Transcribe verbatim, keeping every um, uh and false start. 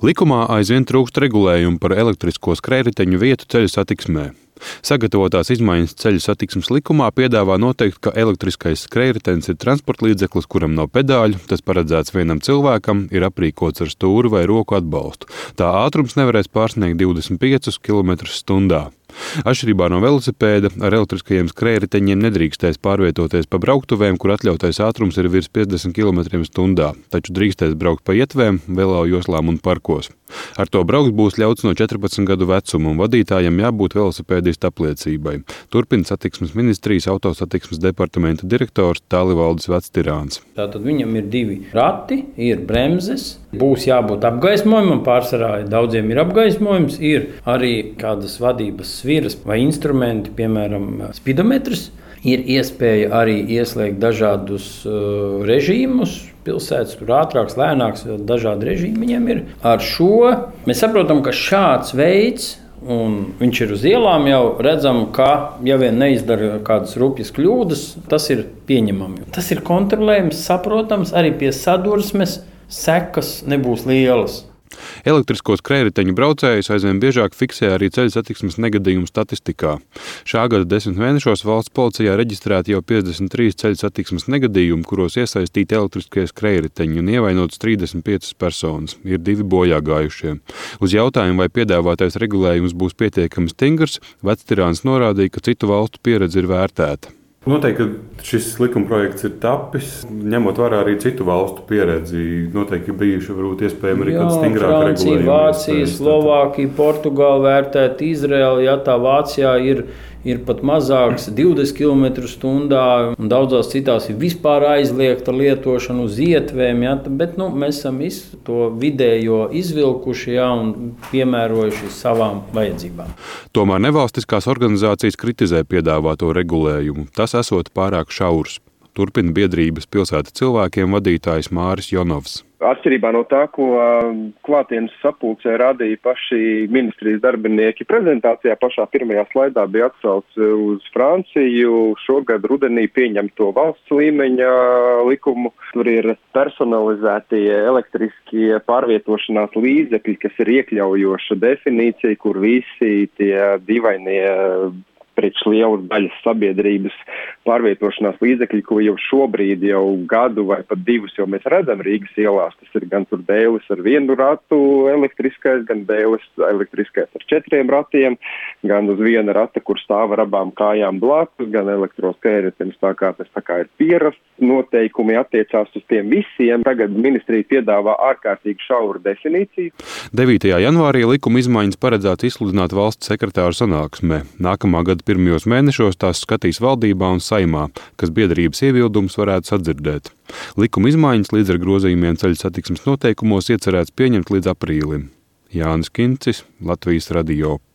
Likumā aizvien trūkst regulējumu par elektrisko skrējriteņu vietu ceļu satiksmē. Sagatavotās izmaiņas ceļu satiksmes likumā piedāvā noteikt, ka elektriskais skrējritenis ir transporta līdzeklis, kuram nav pedāļu, tas paredzēts vienam cilvēkam, ir aprīkots ar stūri vai roku atbalstu. Tā ātrums nevarēs pārsniegt divdesmit piecus kilometrus stundā. Atšķirībā no velosipēda, ar elektriskajiem skrējriteņiem nedrīkstēs pārvietoties pa brauktuvēm, kur atļautais ātrums ir virs piecdesmit kilometriem stundā, taču drīkstēs braukt pa ietvēm, velo joslām un parkos. Ar to braukt būs ļauts no četrpadsmit gadu vecuma, un vadītājam jābūt velosipēdista apliecībai. Turpina satiksmes ministrijas autosatiksmes departamenta direktors Tālivaldis Vectirāns. Tātad viņam ir divi rati, ir bremzes, būs jābūt apgaismojumam, pārsvarā daudziem ir apgaismojums, ir arī kādas vadības sviras vai instrumenti, piemēram, spidometrs. Ir iespēja arī ieslēgt dažādus uh, režīmus, pilsētas, kur ātrāks, lēnāks, dažādi režīmi viņiem ir. Ar šo mēs saprotam, ka šāds veids, un viņš ir uz ielām, jau redzam, ka, ja vien neizdara kādas rupjas kļūdas, tas ir pieņemami. Tas ir kontrolējams, saprotams, arī pie sadursmes sekas nebūs lielas. Elektrisko skrējriteņu braucējus aizvien biežāk fiksē arī ceļu satiksmes negadījumu statistikā. Šā gada desmit mēnešos valsts policijā reģistrēti jau piecdesmit trīs ceļu satiksmes negadījumi, kuros iesaistīti elektriskie skrējriteņi un ievainotas trīsdesmit piecas personas. Ir divi bojā gājušie. Uz jautājumu, vai piedāvātais regulējums būs pietiekami stingrs, Vectirāns norādīja, ka citu valstu pieredze ir vērtēta. Noteikti, ka šis likumprojekts ir tapis, ņemot vērā arī citu valstu pieredzi. Noteikti bijuši varbūt iespējami arī kāds stingrāk regulējumi. Vācija, Slovākija, Portugāla vērtēt, Izraela, ja tā Vācijā ir, ir pat mazāks divdesmit kilometru stundā, un daudzās citās ir vispār aizliegta lietošana uz ietvēm, ja, bet nu, mēs esam visu to vidējo izvilkuši, ja, un piemērojuši savām vajadzībām. Tomēr nevalstiskās organizācijas kritizē piedāvāto regulējumu. Tas esot pārāk šaurs. Turpina biedrības pilsētas cilvēkiem vadītājs Māris Jonovs. Atšķirībā no tā, ko klātienes sapulcē rādīja paši ministrijas darbinieki prezentācijā, pašā pirmajā slaidā bija atsauce uz Franciju. Šogad rudenī pieņemto valsts līmeņa likumu. Tur ir personalizētie elektriskie pārvietošanās līdzekļi, kas ir iekļaujoša definīcija, kur visi tie dīvainie priekš lielas daļas sabiedrības pārvietošanās līdzekļi, ko jau šobrīd jau gadu vai pat divus jau mēs redzam Rīgas ielās. Tas ir gan tur dēlis ar vienu ratu elektriskais, gan dēlis elektriskais ar četriem ratiem, gan uz viena rata, kur stāv ar abām kājām blakus, gan elektroskrējritenis, tā kā tas tā kā ir pierasts. Noteikumi attiecās uz tiem visiem. Tagad ministrija piedāvā ārkārtīgi šauru definīciju. devītajā janvārī likuma izmaiņas paredzēts izsludināt valsts sekretāru sanāksmē. Nākamā gada pirmajos mēnešos tās skatīs valdībā un Saimā, kas biedrības iebildumus varētu sadzirdēt. Likuma izmaiņas līdz ar grozījumiem ceļu satiksmes noteikumos iecerēts pieņemt līdz aprīlim. Jānis Kincis, Latvijas radio.